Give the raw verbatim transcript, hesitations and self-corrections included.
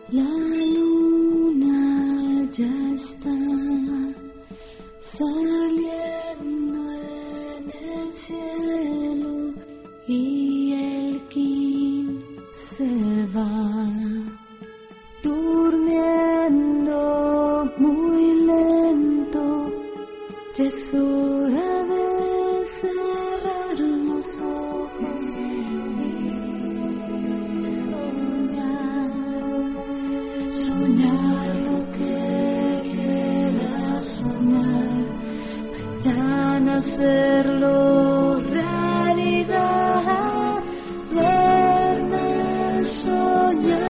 La luna ya está saliendo en el cielo y el quince va durmiendo muy lento. Es hora de cerrar los ojos y soñar, soñar lo que quieras soñar, mañana hacerlo.